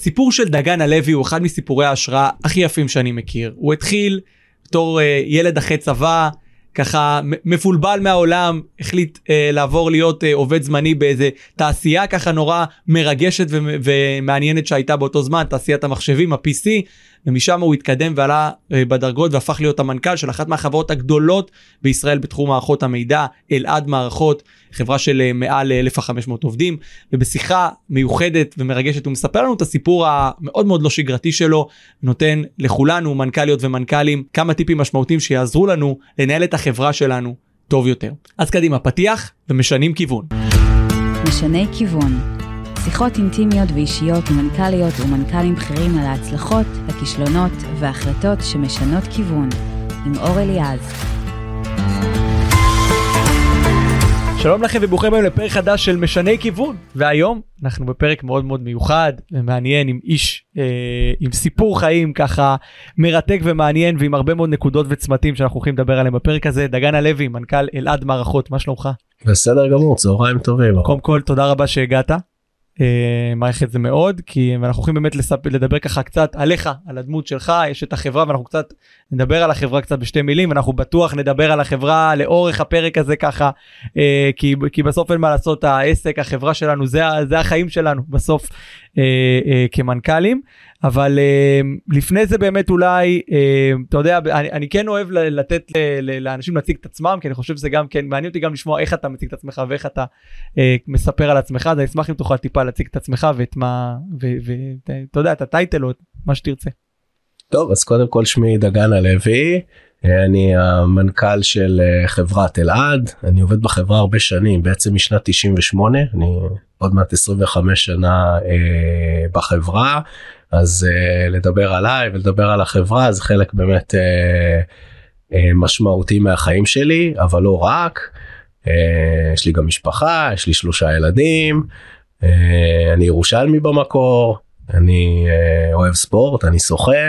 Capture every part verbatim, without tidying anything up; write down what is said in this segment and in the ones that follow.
הסיפור של דגן הלוי הוא אחד מסיפורי ההשראה הכי יפים שאני מכיר. הוא התחיל בתור אה, ילד אחרי צבא, ככה מפולבל מהעולם, החליט אה, לעבור להיות אה, עובד זמני באיזה תעשייה ככה נורא מרגשת ו- ומעניינת שהייתה באותו זמן, תעשיית המחשבים, ה-פי סי, ומשם הוא התקדם ועלה אה, בדרגות והפך להיות המנכ"ל של אחת מהחברות הגדולות בישראל בתחום מערכות המידע, אלעד מערכות, חברה של אה, מעל אלף וחמש מאות עובדים, ובשיחה מיוחדת ומרגשת הוא מספר לנו את הסיפור המאוד מאוד לא שגרתי שלו, נותן לכולנו מנכ"ליות ומנכ"לים כמה טיפים משמעותיים שיעזרו לנו לנהל את החברה שלנו טוב יותר. אז קדימה, פתיח ומשנים כיוון. משני כיוון. שיחות אינטימיות ואישיות עם מנכ"ליות ומנכ"לים בכירים על ההצלחות, הכישלונות וההחלטות שמשנות כיוון. עם אור אליעז. שלום לכם וברוכים הבאים לפרק חדש של משני כיוון. והיום אנחנו בפרק מאוד מאוד מיוחד ומעניין עם איש, אה, עם סיפור חיים ככה מרתק ומעניין ועם הרבה מאוד נקודות וצמתים שאנחנו הולכים לדבר עליהם בפרק הזה. דגן הלוי, מנכ"ל אלעד מערכות, מה שלומך? בסדר גמור, צהריים טובים. קודם כל תודה רבה שהגעת. מעריך את זה מאוד, כי אנחנו הולכים באמת לספ... לדבר ככה קצת עליך, על הדמות שלך, יש את החברה ואנחנו קצת נדבר על החברה קצת בשתי מילים, ואנחנו בטוח נדבר על החברה לאורך הפרק הזה ככה, אה, כי, כי בסוף אין מה לעשות, העסק, החברה שלנו, זה, זה החיים שלנו בסוף אה, אה, כמנכ"לים, אבל אה, לפני זה באמת אולי, אה, אתה יודע, אני, אני כן אוהב לתת ל, ל, לאנשים להציג את עצמם, כי אני חושב שזה גם כן, מעניין אותי גם לשמוע איך אתה מציג את עצמך ואיך אתה אה, מספר על עצמך, אז אני אשמח אם תוכל טיפה להציג את עצמך ואת מה, ואתה יודע, את הטייטל או מה שתרצה. טוב, אז קודם כל שמי דגן הלוי, אני המנכ"ל של חברת אלעד, אני עובד בחברה הרבה שנים, בעצם משנת תשעים ושמונה, אני עוד מעט עשרים וחמש שנה אה, בחברה, אז אה, לדבר עליי ולדבר על החברה, זה חלק באמת אה, אה, משמעותי מהחיים שלי, אבל לא רק, אה, יש לי גם משפחה, יש לי שלושה ילדים, אה, אני ירושלמי במקור, אני אה, אוהב ספורט, אני שוחה,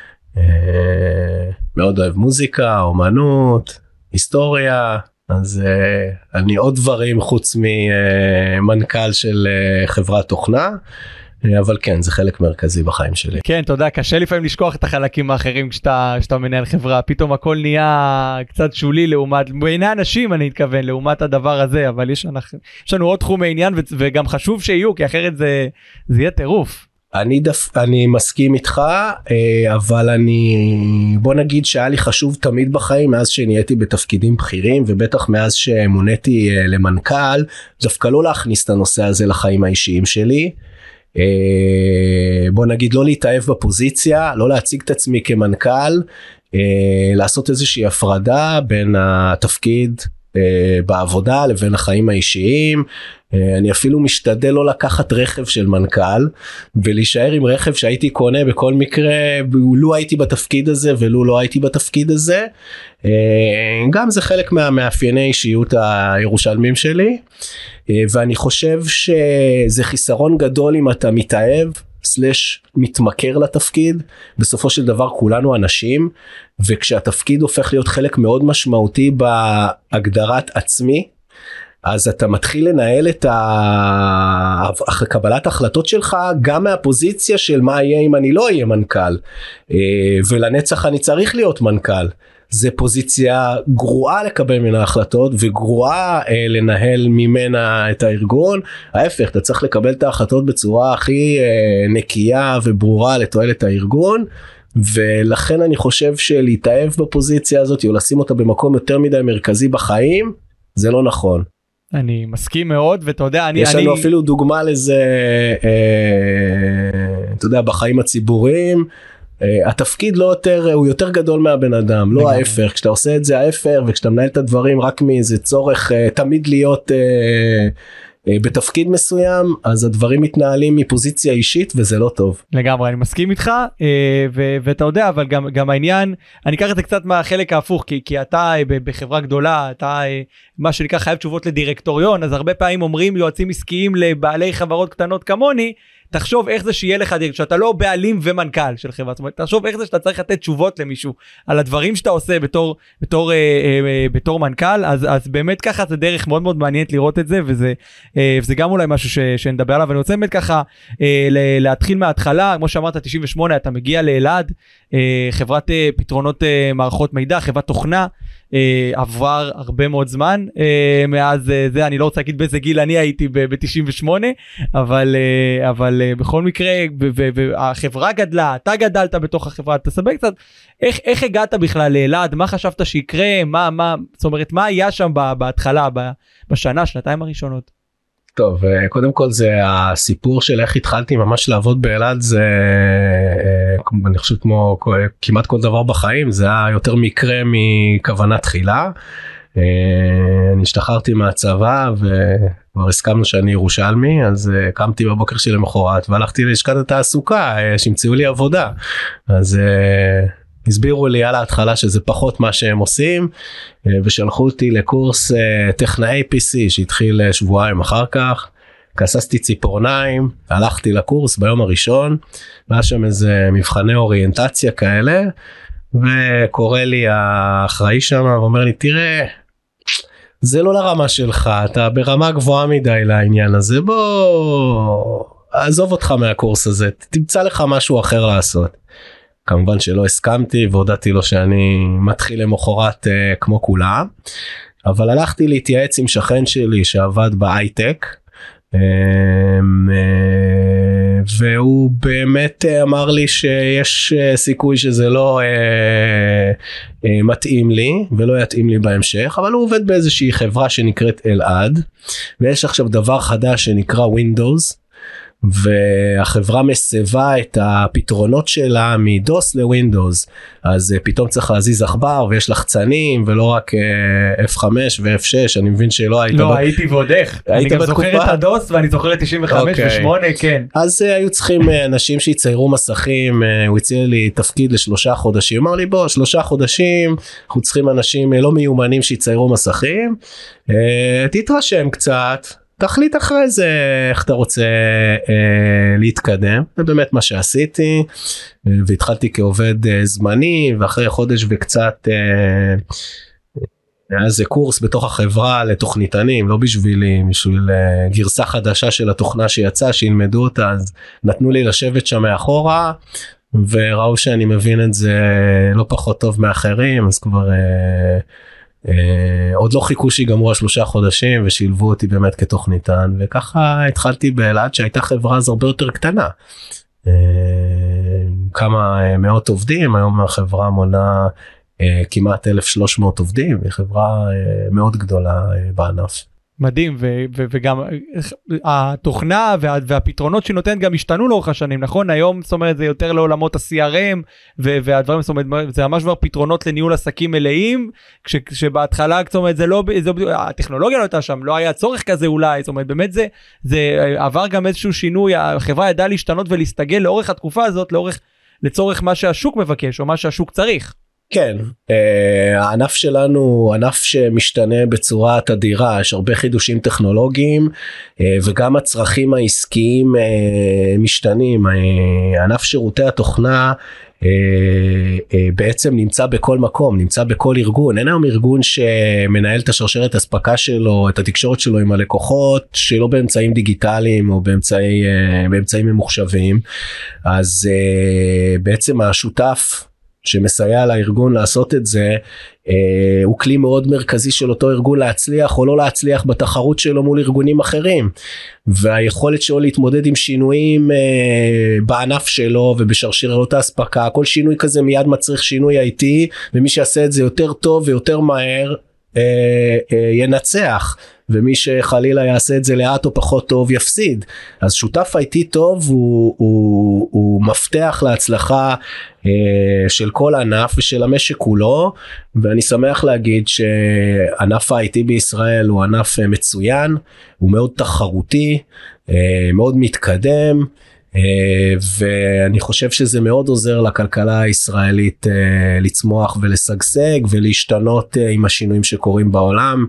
אה, מאוד אוהב מוזיקה, אומנות, היסטוריה, אז uh, אני עוד דברים חוץ ממנכ"ל של uh, חברת תוכנה, uh, אבל כן, זה חלק מרכזי בחיים שלי. כן, תודה, קשה לפעמים לשכוח את החלקים האחרים כשאתה, כשאתה מנהל חברה, פתאום הכל נהיה קצת שולי לעומת, בעיני אנשים אני מתכוון, לעומת הדבר הזה, אבל יש, אנחנו, יש לנו עוד תחומי עניין ו- וגם חשוב שיהיו, כי אחרת זה, זה יהיה טירוף. אני דף, אני מסכים איתך, אבל אני, בוא נגיד שהיה לי חשוב תמיד בחיים, מאז שנהייתי בתפקידים בכירים, ובטח מאז שמוניתי למנכ"ל, דווקא לא להכניס את הנושא הזה לחיים האישיים שלי, בוא נגיד לא להתאהב בפוזיציה, לא להציג את עצמי כמנכ"ל, לעשות איזושהי הפרדה בין התפקיד בעבודה לבין החיים האישיים. אני אפילו משתדל לא לקחת רכב של מנכ"ל ולהישאר עם רכב שהייתי קונה בכל מקרה, לו הייתי בתפקיד הזה ולו לא הייתי בתפקיד הזה. גם זה חלק מהמאפייני אישיות הירושלמים שלי, ואני חושב שזה חיסרון גדול אם אתה מתאהב סלש מתמכר לתפקיד. בסופו של דבר כולנו אנשים, וכשהתפקיד הופך להיות חלק מאוד משמעותי בהגדרת עצמי, אז אתה מתחיל לנהל את קבלת ההחלטות שלך גם מהפוזיציה של מה יהיה אם אני לא אהיה מנכ"ל, ולנצח אני צריך להיות מנכ"ל. זה פוזיציה גרועה לקבל ממנה החלטות וגרועה אה, לנהל ממנה את הארגון. ההפך, אתה צריך לקבל את ההחלטות בצורה הכי אה, נקייה וברורה לתועלת הארגון, ולכן אני חושב שלהתאהב בפוזיציה הזאת או לשים אותה במקום יותר מדי מרכזי בחיים, זה לא נכון. אני מסכים מאוד, ואתה יודע, אני... יש לנו אני... אפילו דוגמה לזה, אה, אתה יודע, בחיים הציבוריים, Uh, התפקיד לא יותר, הוא יותר גדול מהבן אדם, לא ההפך. כשאתה עושה את זה ההפך, וכשאתה מנהל את הדברים רק מאיזה צורך uh, תמיד להיות uh, uh, בתפקיד מסוים, אז הדברים מתנהלים מפוזיציה אישית, וזה לא טוב. לגמרי, אני מסכים איתך, uh, ו- ואתה יודע, אבל גם, גם העניין, אני אקח את זה קצת מהחלק ההפוך, כי, כי אתה uh, בחברה גדולה, אתה uh, מה שנקרא חייב תשובות לדירקטוריון, אז הרבה פעמים אומרים יועצים עסקיים לבעלי חברות קטנות כמוני, תחשוב איך זה שיהיה לך, שאתה לא בעלים ומנכ"ל של חברה, זאת אומרת, תחשוב איך זה שאתה צריך לתת תשובות למישהו על הדברים שאתה עושה בתור, בתור, אה, אה, בתור מנכ"ל, אז, אז באמת ככה זה דרך מאוד מאוד מעניינת לראות את זה, וזה, אה, וזה גם אולי משהו ש, שנדבר עליו. אני רוצה באמת ככה אה, להתחיל מההתחלה, כמו שאמרת, תשעים ושמונה, אתה מגיע לאלעד, אה, חברת אה, פתרונות אה, מערכות מידע, חברת תוכנה, אה, עבר הרבה מאוד זמן, אה, מאז אה, זה, אני לא רוצה להגיד באיזה גיל אני הייתי ב-תשעים ושמונה, אבל, אה, אבל אה, בכל מקרה, והחברה גדלה, אתה גדלת בתוך החברה, תספר קצת, איך, איך הגעת בכלל לאלעד, מה חשבת שיקרה, מה, מה, זאת אומרת, מה היה שם בהתחלה, בשנה, שנתיים הראשונות? טוב, קודם כל זה הסיפור של איך התחלתי ממש לעבוד באלעד, זה אני חושב כמו כמעט כל דבר בחיים, זה היה יותר מקרה מכוונה תחילה. אני השתחררתי מהצבא וכבר הסכמנו שאני ירושלמי, אז קמתי בבוקר של למחרת והלכתי ללשכת התעסוקה שימצאו לי עבודה, אז הסבירו לי על ההתחלה שזה פחות מה שהם עושים, ושלחו אותי לקורס טכנאי פי סי שהתחיל שבועיים אחר כך. כססתי ציפורניים, הלכתי לקורס ביום הראשון, והיה שם איזה מבחני אוריינטציה כאלה, וקורא לי האחראי שם ואומר לי, תראה, זה לא לרמה שלך, אתה ברמה גבוהה מדי לעניין הזה, בוא עזוב אותך מהקורס הזה, תמצא לך משהו אחר לעשות. כמובן שלא הסכמתי והודעתי לו שאני מתחיל למחרת uh, כמו כולם, אבל הלכתי להתייעץ עם שכן שלי שעבד בהייטק, um, uh, והוא באמת uh, אמר לי שיש uh, סיכוי שזה לא uh, uh, מתאים לי ולא יתאים לי בהמשך, אבל הוא עובד באיזושהי חברה שנקראת אלעד, ויש עכשיו דבר חדש שנקרא Windows, והחברה מסבה את הפתרונות שלה מדוס לווינדוס, אז פתאום צריך להזיז עכבר ויש לחצנים ולא רק אף חמש ו-אף שש. אני מבין שלא היית, לא הייתי ועוד איך, אני גם זוכר את הדוס ואני זוכר את תשעים וחמש ו-שמונה, כן. אז היו צריכים אנשים שיציירו מסכים, הוא הציע לי תפקיד לשלושה חודשים, אמר לי בוא שלושה חודשים אנחנו צריכים אנשים לא מיומנים שיציירו מסכים, תתרשם קצת, תחליט אחרי זה איך אתה רוצה אה, להתקדם. זה באמת מה שעשיתי, והתחלתי כעובד אה, זמני, ואחרי חודש וקצת אה, היה איזה קורס בתוך החברה לתוכניתנים, לא בשבילי, בשביל אה, גרסה חדשה של התוכנה שיצאה, שילמדו אותה, אז נתנו לי לשבת שם מאחורה, וראו שאני מבין את זה לא פחות טוב מאחרים, אז כבר... אה, Uh, עוד לא חיכו שיגמרו השלושה חודשים ושילבו אותי באמת כתוכניתן, וככה התחלתי באלעד שהייתה חברה אז הרבה יותר קטנה, uh, כמה uh, מאות עובדים. היום החברה מונה uh, כמעט אלף ושלוש מאות עובדים, היא חברה uh, מאוד גדולה uh, בענף. מדהים, ו- ו- וגם התוכנה וה- והפתרונות שנותנת גם השתנו לאורך השנים, נכון? היום, זאת אומרת, זה יותר לעולמות ה-סי אר אם, ו- והדברים, זאת אומרת, זה ממש כבר פתרונות לניהול עסקים מלאים, כש- כשבהתחלה, זאת אומרת, זה לא, זה, הטכנולוגיה לא הייתה שם, לא היה צורך כזה אולי, זאת אומרת, באמת זה, זה עבר גם איזשהו שינוי, החברה ידעה להשתנות ולהסתגל לאורך התקופה הזאת, לאורך, לצורך מה שהשוק מבקש, או מה שהשוק צריך. כן, הענף שלנו הוא ענף שמשתנה בצורה תדירה, יש הרבה חידושים טכנולוגיים וגם הצרכים העסקיים משתנים. ענף שירותי התוכנה בעצם נמצא בכל מקום, נמצא בכל ארגון. אין היום ארגון שמנהל את השרשרת הספקה שלו, את התקשורת שלו עם הלקוחות, שלא באמצעים דיגיטליים או באמצעי, באמצעים ממוחשבים. אז בעצם השותף שמסייע לארגון לעשות את זה, אה, הוא כלי מאוד מרכזי של אותו ארגון להצליח או לא להצליח בתחרות שלו מול ארגונים אחרים, והיכולת שלו להתמודד עם שינויים אה, בענף שלו ובשרשרות ההספקה, כל שינוי כזה מיד מצריך שינוי איי טי, ומי שיעשה את זה יותר טוב ויותר מהר אה, אה, ינצח, ומי שחלילה יעשה את זה לאט או פחות טוב יפסיד. אז שותף איי טי טוב הוא, הוא, הוא מפתח להצלחה אה, של כל ענף ושל המשק כולו, ואני שמח להגיד שענף ה-איי טי בישראל הוא ענף מצוין, הוא מאוד תחרותי, אה, מאוד מתקדם, ואני חושב שזה מאוד עוזר לכלכלה הישראלית לצמוח ולשגשג ולהשתנות עם השינויים שקורים בעולם.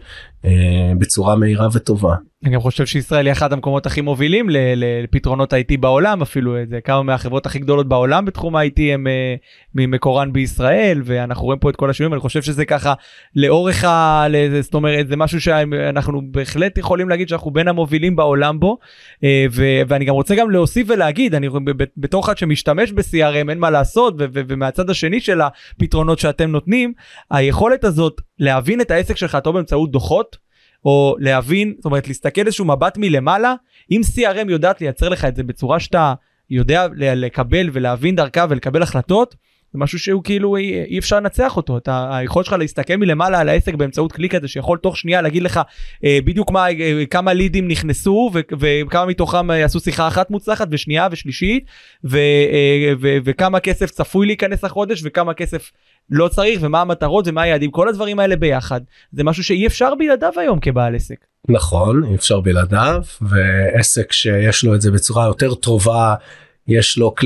בצורה מהירה וטובה. אני גם חושב שישראל היא אחד המקומות הכי מובילים לפתרונות ה-איי טי בעולם, אפילו את זה, כמה מהחברות הכי גדולות בעולם בתחום ה-איי טי הם ממקורן בישראל, ואנחנו רואים פה את כל השינויים, אני חושב שזה ככה לאורך ה... זאת אומרת, זה משהו שאנחנו בהחלט יכולים להגיד שאנחנו בין המובילים בעולם בו, ואני גם רוצה גם להוסיף ולהגיד, אני בתור אחד שמשתמש ב-סי אר אם, אין מה לעשות, ומהצד השני של הפתרונות שאתם נותנים, היכולת הזאת להבין את העסק שלך טוב באמצעות דוחות, או להבין, זאת אומרת, להסתכל איזשהו מבט מלמעלה, אם סי אר אם יודעת לייצר לך את זה בצורה שאתה יודע לקבל ולהבין דרכה ולקבל החלטות, זה משהו שהוא כאילו אי, אי אפשר לנצח אותו. אתה, היכולת שלך להסתכל מלמעלה על העסק באמצעות קליק הזה, שיכול תוך שנייה להגיד לך אה, בדיוק מה, אה, כמה לידים נכנסו, ו, וכמה מתוכם יעשו שיחה אחת מוצלחת, ושנייה ושלישית, ו, אה, ו, וכמה כסף צפוי להיכנס לחודש, וכמה כסף לא צריך, ומה המטרות ומה היעדים, כל הדברים האלה ביחד. זה משהו שאי אפשר בלעדיו היום כבעל עסק. נכון, אי אפשר בלעדיו, ועסק שיש לו את זה בצורה יותר טובה, יש לו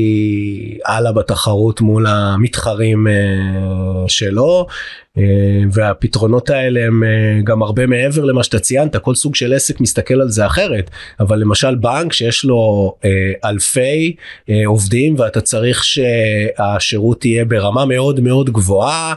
כלי הלאה בתחרות מול המתחרים שלו, והפתרונות האלה הם גם הרבה מעבר למה שאתה ציינת, כל סוג של עסק מסתכל על זה אחרת, אבל למשל בנק שיש לו אלפי עובדים ואתה צריך שהשירות יהיה ברמה מאוד מאוד גבוהה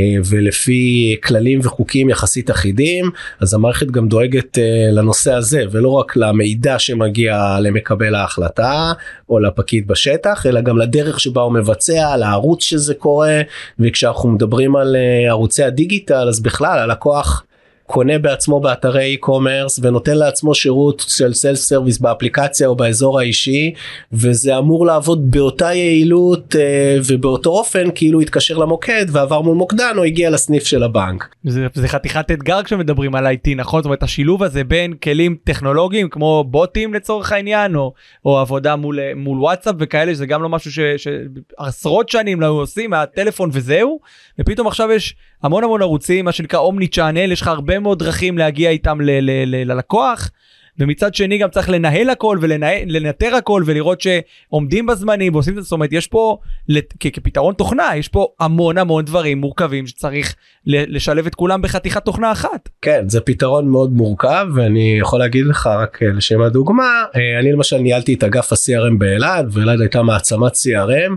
ולפי כללים וחוקים יחסית אחידים, אז המערכת גם דואגת לנושא הזה ולא רק למידע שמגיע למקבל ההחלטה או לפקיד בשטח, אלא גם לדרך שבה הוא מבצע, לערוץ שזה קורה, וכשאנחנו מדברים על ערוצי הדיגיטל, אז בכלל הלקוח קונה בעצמו באתרי e-commerce ונותן לעצמו שירות של סלף סרוויס באפליקציה או באזור האישי, וזה אמור לעבוד באותה יעילות ובאותו אופן כאילו התקשר למוקד ועבר מול מוקדן או הגיע לסניף של הבנק. זה, זה חתיכת אתגר כשמדברים על איי טי, נכון? זאת אומרת, השילוב הזה בין כלים טכנולוגיים כמו בוטים לצורך העניין, או, או עבודה מול, מול וואטסאפ וכאלה, שזה גם לא משהו ש, שעשרות שנים לא עושים מהטלפון וזהו, ופתאום עכשיו יש המון המון ערוצים, מה שנקרא אומני צ'אנל, יש לך הרבה מאוד דרכים להגיע איתם ל- ל- ל- ללקוח, ומצד שני גם צריך לנהל הכל ולנטר הכל ולראות שעומדים בזמנים ועושים את זה. זאת אומרת, יש פה כ- כפתרון תוכנה, יש פה המון המון דברים מורכבים שצריך לשלב את כולם בחתיכת תוכנה אחת. כן, זה פתרון מאוד מורכב, ואני יכול להגיד לך רק לשם הדוגמה, אני למשל ניהלתי את אגף ה-סי אר אם באלעד, ואלעד הייתה מעצמת סי אר אם,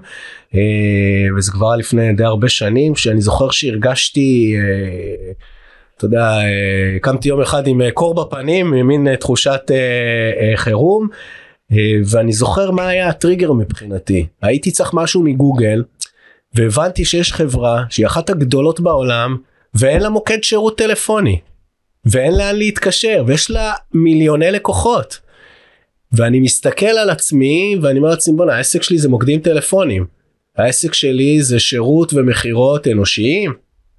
וזה כבר לפני די הרבה שנים, שאני זוכר שהרגשתי, אתה יודע, קמתי יום אחד עם קור בפנים, מין תחושת חירום, ואני זוכר מה היה הטריגר מבחינתי. הייתי צריך משהו מגוגל, והבנתי שיש חברה שהיא אחת הגדולות בעולם, ואין לה מוקד שירות טלפוני, ואין לאן להתקשר, ויש לה מיליוני לקוחות. ואני מסתכל על עצמי, ואני אומר לעצמי, בוא, העסק שלי זה מוקדים טלפונים. העסק שלי זה שירות ומחירות אנושיים,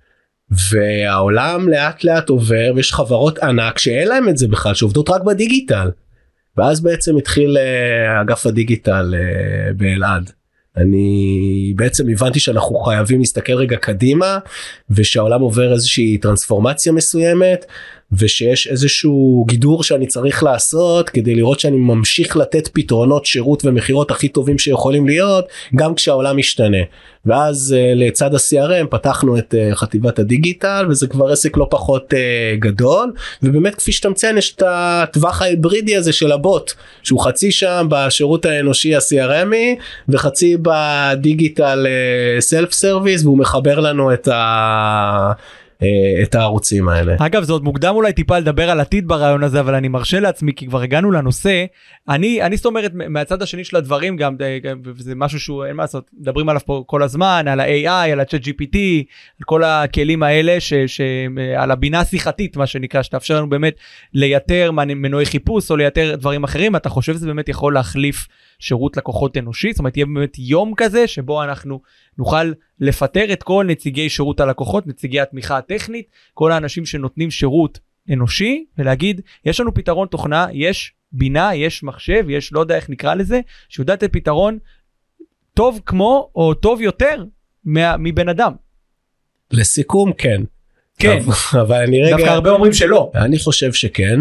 והעולם לאט לאט עובר, ויש חברות ענק שאין להם את זה בכלל, שעובדות רק בדיגיטל. ואז בעצם התחיל אגף הדיגיטל באלעד. אני בעצם הבנתי שאנחנו חייבים להסתכל רגע קדימה, ושהעולם עובר איזושהי טרנספורמציה מסוימת, ושיש איזשהו גידור שאני צריך לעשות, כדי לראות שאני ממשיך לתת פתרונות שירות ומחירות הכי טובים שיכולים להיות, גם כשהעולם משתנה. ואז לצד ה-סי אר אם פתחנו את חטיבת הדיגיטל, וזה כבר עסק לא פחות גדול, ובאמת כפי שאתה מציין יש את הטווח ההיברידי הזה של הבוט, שהוא חצי שם בשירות האנושי ה-סי אר אמי, וחצי בדיגיטל סלף סרוויס, והוא מחבר לנו את ה... את הערוצים האלה. אגב, זה עוד מוקדם אולי טיפה לדבר על עתיד ברעיון הזה, אבל אני מרשה לעצמי, כי כבר הגענו לנושא, אני, אני זאת אומרת, מהצד השני של הדברים, גם, וזה משהו שהוא, אין מה לעשות, מדברים עליו פה כל הזמן, על ה-איי איי, על ה-צ'אט ג'י פי טי, על כל הכלים האלה, ש, ש, על הבינה השיחתית, מה שנקרא, שתאפשר לנו באמת לייתר מנועי חיפוש, או לייתר דברים אחרים. אתה חושב שזה באמת יכול להחליף שירות לקוחות אנושי? זאת אומרת, יהיה באמת יום כזה, שבו אנחנו נוכל לפטר את כל נציגי שירות הלקוחות, נציגי התמיכה הטכנית, כל האנשים שנותנים שירות אנושי, ולהגיד, יש לנו פתרון תוכנה, יש בינה, יש מחשב, יש לא יודע איך נקרא לזה, שיודע את הפתרון טוב כמו, או טוב יותר, מבן אדם. לסיכום, כן. כן. אבל אני רגע... דווקא הרבה אומרים שלא. אני חושב שכן,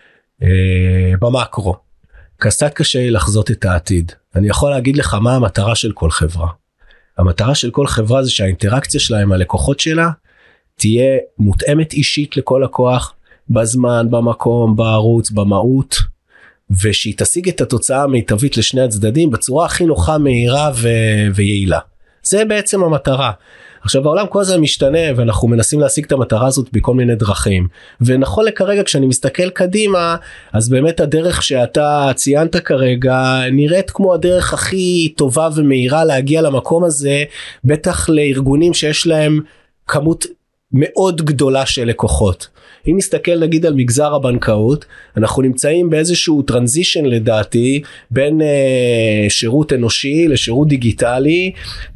במקרו. קצת קשה לחזות את העתיד. אני יכול להגיד לך מה המטרה של כל חברה. המטרה של כל חברה זה שהאינטראקציה שלה עם הלקוחות שלה תהיה מותאמת אישית לכל לקוח, בזמן, במקום, בערוץ, במהות, ושהיא תשיג את התוצאה המיטבית לשני הצדדים בצורה הכי נוחה, מהירה ו- ויעילה. זה בעצם המטרה. עכשיו העולם כל הזמן משתנה ואנחנו מנסים להשיג את המטרה הזאת בכל מיני דרכים, ונכון לכרגע כשאני מסתכל קדימה אז באמת הדרך שאתה ציינת כרגע נראית כמו הדרך הכי טובה ומהירה להגיע למקום הזה, בטח לארגונים שיש להם כמות מאוד גדולה של לקוחות. אם נסתכל נגיד על מגזר הבנקאות, אנחנו נמצאים באיזשהו טרנזישן לדעתי, בין אה, שירות אנושי לשירות דיגיטלי,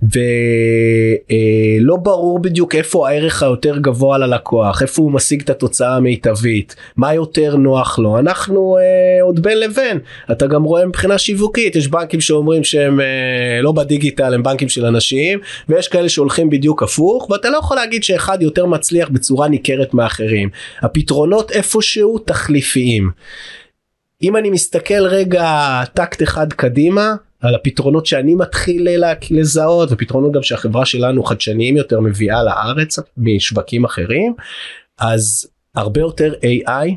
ולא אה, ברור בדיוק איפה הערך היותר גבוה ללקוח, איפה הוא משיג את התוצאה המיטבית, מה יותר נוח לו. אנחנו אה, עוד בין לבין, אתה גם רואה מבחינה שיווקית, יש בנקים שאומרים שהם אה, לא בדיגיטל, הם בנקים של אנשים, ויש כאלה שהולכים בדיוק הפוך, ואתה לא יכול להגיד שאחד יותר מצליח בצורה ניכרת מאחרים. הפתרונות איפשהו תחליפיים. אם אני מסתכל רגע טקט אחד קדימה, על הפתרונות שאני מתחיל לזהות, ופתרונות גם שהחברה שלנו חדשניים יותר מביאה לארץ משווקים אחרים, אז הרבה יותר איי איי,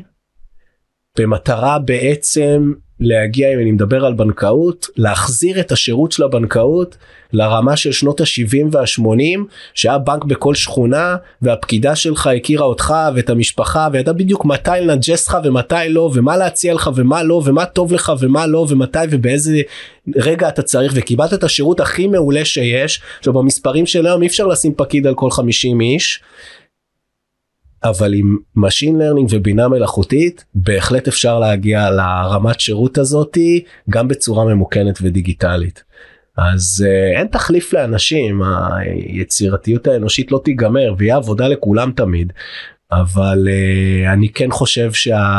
במטרה בעצם להגיע, אם אני מדבר על בנקאות, להחזיר את השירות של הבנקאות לרמה של שנות ה-שבעים וה-שמונים, שהיה בנק בכל שכונה, והפקידה שלך הכירה אותך ואת המשפחה, וידע בדיוק מתי לנג'ס לך ומתי לא, ומה להציע לך ומה לא, ומה טוב לך ומה לא, ומתי ובאיזה רגע אתה צריך, וקיבלת את השירות הכי מעולה שיש. עכשיו במספרים של היום אי אפשר לשים פקיד על כל חמישים איש, אבל עם Machine Learning ובינה מלאכותית, בהחלט אפשר להגיע לרמת שירות הזאת, גם בצורה ממוכנת ודיגיטלית. אז uh, אין תחליף לאנשים, היצירתיות האנושית לא תיגמר, ויהיה עבודה לכולם תמיד, אבל uh, אני כן חושב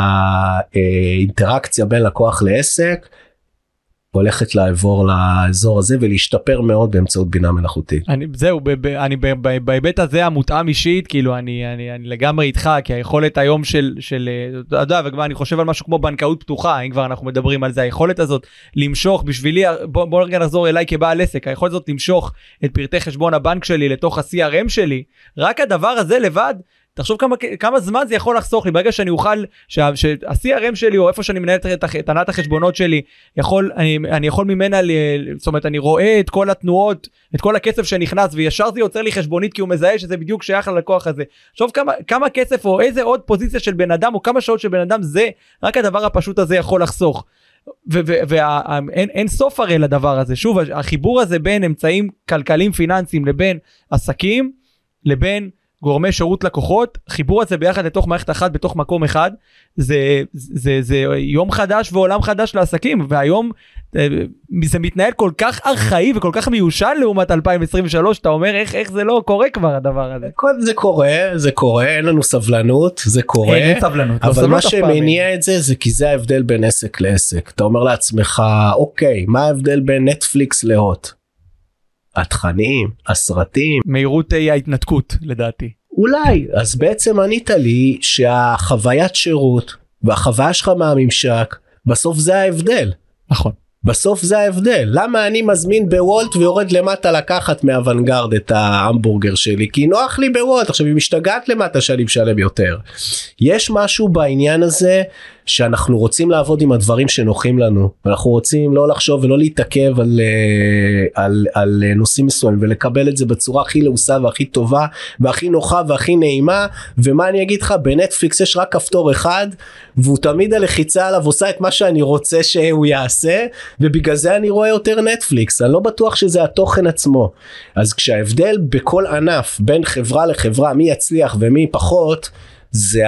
שהאינטראקציה בין לקוח לעסק, הולכת לעבור לאזור הזה ולהשתפר מאוד באמצעות בינה מלאכותית. אני, זהו, ב, ב, אני בהיבט הזה המותאם אישית, כאילו אני, אני, אני לגמרי איתך, כי היכולת היום של, של, אתה יודע, וכבר אני חושב על משהו כמו בנקאות פתוחה, אם כבר אנחנו מדברים על זה, היכולת הזאת למשוך בשבילי, בוא, בוא רגע נחזור אליי כבעל עסק, היכולת הזאת למשוך את פרטי חשבון הבנק שלי לתוך ה-סי אר אם שלי, רק הדבר הזה לבד, תחשוב כמה, כמה זמן זה יכול לחסוך לי, ברגע שאני אוכל, שה-סי אר אם שלי, או איפה שאני מנהל את ענת החשבונות שלי, יכול, אני, אני יכול ממנה, זאת אומרת, אני רואה את כל התנועות, את כל הכסף שנכנס, וישר זה יוצר לי חשבונית, כי הוא מזהה שזה בדיוק שייך ללקוח הזה. עכשיו כמה, כמה כסף, או איזה עוד פוזיציה של בן אדם, או כמה שעות של בן אדם, זה, רק הדבר הפשוט הזה יכול לחסוך. ואין סוף הרי לדבר הזה. שוב, החיבור הזה בין אמצעים כלכליים פיננסיים, לבין עסקים, לבין גורמי שירות לקוחות, חיבור הזה ביחד לתוך מערכת אחת, בתוך מקום אחד, זה, זה, זה יום חדש ועולם חדש לעסקים, והיום זה מתנהל כל כך ארכאי וכל כך מיושן לעומת אלפיים עשרים ושלוש, אתה אומר איך, איך זה לא קורה כבר הדבר הזה? זה קורה, זה קורה, אין לנו סבלנות, זה קורה, אין, אין סבלנות, אבל מה שמניע את זה, זה כי זה ההבדל בין עסק לעסק. אתה אומר לעצמך, אוקיי, מה ההבדל בין נטפליקס להוט? התכנים, הסרטים, מהירות ההתנתקות לדעתי. אולי, אז בעצם ענית לי שהחוויית שירות והחוויה שלך מהממשק, בסוף זה ההבדל. נכון. בסוף זה ההבדל. למה אני מזמין בוולט ויורד למטה לקחת מאבנגרד את ההמבורגר שלי? כי נוח לי בוולט, עכשיו היא משתגעת למטה שאני משלם יותר. יש משהו בעניין הזה שאנחנו רוצים לעבוד עם הדברים שנוחים לנו, ואנחנו רוצים לא לחשוב ולא להתעכב על, על, על נושאים מסוימים, ולקבל את זה בצורה הכי לעושה והכי טובה והכי נוחה והכי נעימה. ומה אני אגיד לך, בנטפליקס יש רק כפתור אחד, והוא תמיד הלחיצה עליו עושה את מה שאני רוצה שהוא יעשה, ובגלל זה אני רואה יותר נטפליקס. אני לא בטוח שזה התוכן עצמו. אז כשההבדל בכל ענף בין חברה לחברה, מי יצליח ומי פחות, זה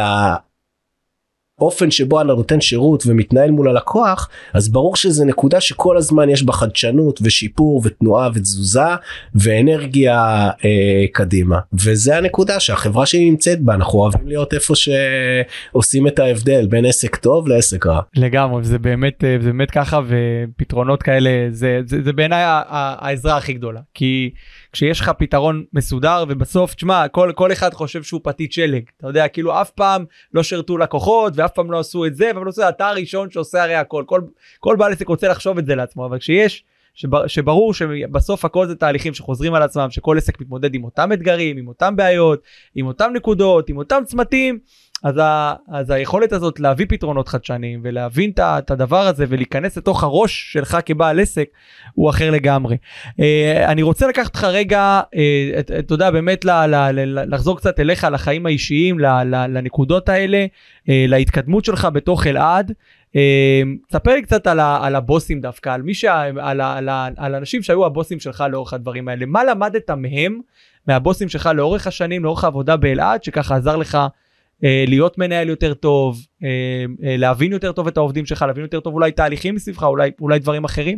האופן שבו אני נותן שירות ומתנהל מול הלקוח. אז ברור שזה נקודה שכל הזמן יש בה חדשנות ושיפור ותנועה ותזוזה ואנרגיה אה, קדימה, וזה הנקודה שהחברה שלי נמצאת בה. אנחנו אוהבים להיות איפה שעושים את ההבדל בין עסק טוב לעסק רע. לגמרי, זה באמת, זה באמת ככה, ופתרונות כאלה זה, זה, זה בעיניי העזרה הכי גדולה, כי כשיש לך פתרון מסודר, ובסוף, תשמע, כל, כל אחד חושב שהוא פתית שלג, אתה יודע, כאילו אף פעם לא שרתו לקוחות, ואף פעם לא עשו את זה, אבל לא עשו, אתה הראשון שעושה הרי הכל, כל, כל בעל עסק רוצה לחשוב את זה לעצמו, אבל כשיש, שבר, שברור שבסוף הכל זה תהליכים שחוזרים על עצמם, שכל עסק מתמודד עם אותם אתגרים, עם אותם בעיות, עם אותם נקודות, עם אותם צמתים, אז, ה, אז היכולת הזאת להביא פתרונות חדשניים ולהבין את הדבר הזה ולהיכנס לתוך הראש שלך כבעל עסק הוא אחר לגמרי. אני רוצה לקחת לך רגע, אתה יודע, באמת לחזור קצת אליך לחיים האישיים, לנקודות האלה, להתקדמות שלך בתוך אלעד. תספר לי קצת על, ה, על הבוסים דווקא, על, מי שה, על, ה, על, ה, על אנשים שהיו הבוסים שלך לאורך הדברים האלה. מה למדת מהם, מהבוסים שלך לאורך השנים, לאורך העבודה באלעד, שככה עזר לך אה, להיות מנהל יותר טוב, אה, אה, להבין יותר טוב את העובדים שלך, להבין יותר טוב אולי תהליכים מסביבך, אולי, אולי דברים אחרים?